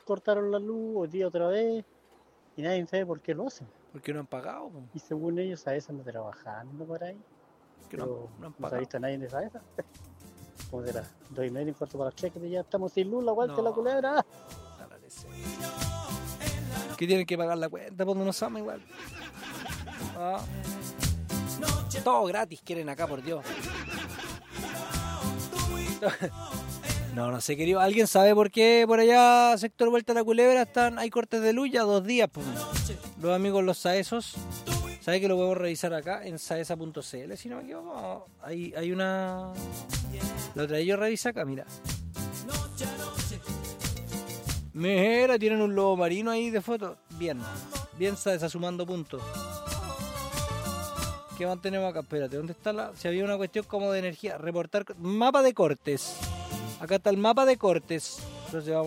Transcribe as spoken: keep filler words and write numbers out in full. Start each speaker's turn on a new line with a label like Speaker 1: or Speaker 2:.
Speaker 1: cortaron la luz, hoy día otra vez, y nadie sabe por qué lo hacen.
Speaker 2: Porque no han pagado. Po.
Speaker 1: Y según ellos, a esa anda trabajando por ahí.
Speaker 2: Que
Speaker 1: Pero
Speaker 2: no, no han
Speaker 1: no se ha
Speaker 2: pagado.
Speaker 1: visto a nadie en esa esa. ¿Cómo será? Dos y medio, un cuarto para las tres, que ya estamos sin luz, la vuelta
Speaker 2: No.
Speaker 1: la culebra.
Speaker 2: Que tienen que pagar la cuenta cuando nos ama igual. Ah. Todo gratis quieren acá, por Dios. No, no sé, querido. ¿Alguien sabe por qué por allá, sector Vuelta a la Culebra, están hay cortes de luz ya dos días? Pues. Los amigos los Saesos. ¿Sabe que lo podemos revisar acá en saesa punto c l? Si no me equivoco, hay, hay una... La otra vez yo revisé acá, mira. Mira, tienen un lobo marino ahí de foto. Bien, bien Saesa sumando puntos. ¿Qué más tenemos acá? Espérate, ¿dónde está la...? Si había una cuestión como de energía. Reportar... Mapa de cortes. Acá está el mapa de cortes. Entonces vamos